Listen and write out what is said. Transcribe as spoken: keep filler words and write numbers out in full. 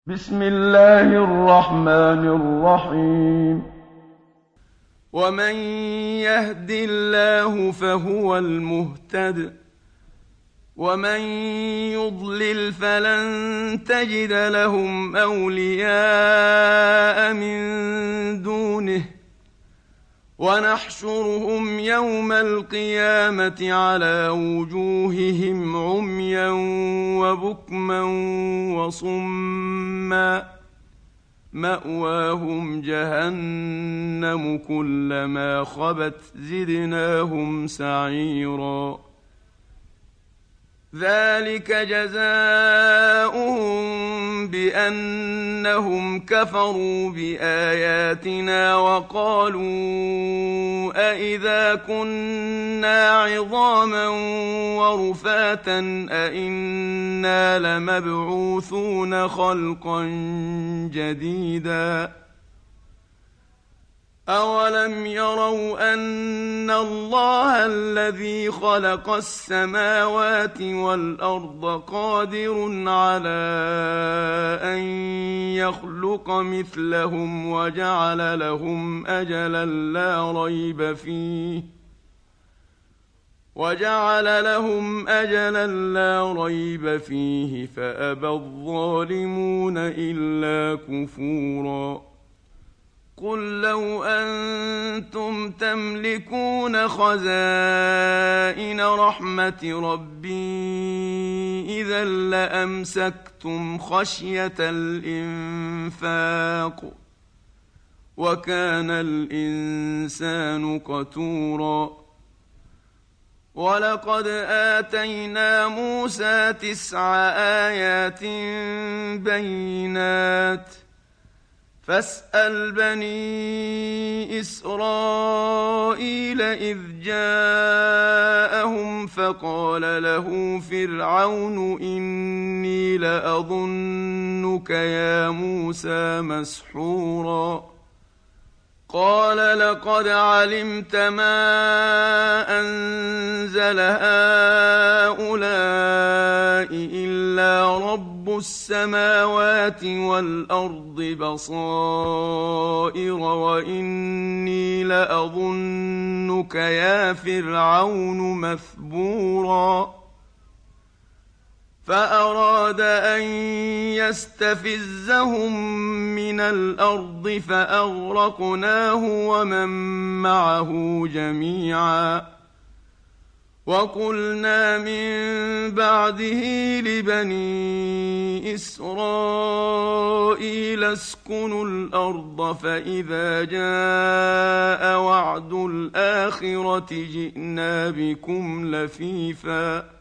بسم الله الرحمن الرحيم. ومن يهد الله فهو المهتد، ومن يضلل فلن تجد لهم أولياء من دونه، ونحشرهم يوم القيامة على وجوههم عميا وبكما وصما، مأواهم جهنم كلما خبت زدناهم سعيرا. ذلك جزاؤهم بأنهم كفروا بآياتنا وقالوا أإذا كنا عظاما ورفاتا أإنا لمبعوثون خلقا جديدا. أولم يروا أن الله الذي خلق السماوات والأرض قادر على أن يخلق مثلهم وجعل لهم أجلا لا ريب فيه وجعل لهم أجلا لا ريب فيه فأبى الظالمون إلا كفورا. قل لو أنتم تملكون خزائن رحمة ربي إذا لأمسكتم خشية الإنفاق، وكان الإنسان قتورا. ولقد آتينا موسى تسع آيات بينات، فاسأل بني إسرائيل إذ جاءهم فقال له فرعون إني لأظنك يا موسى مسحورا. قال لقد علمت ما أنزل هؤلاء إلا رب السماوات والأرض بصائر وإني لأظنك يا فرعون مثبورا. فأراد أن يستفزهم من الأرض فأغرقناه ومن معه جميعا. وقلنا من بعده لبني إسرائيل اسكنوا الأرض فإذا جاء وعد الآخرة جئنا بكم لفيفا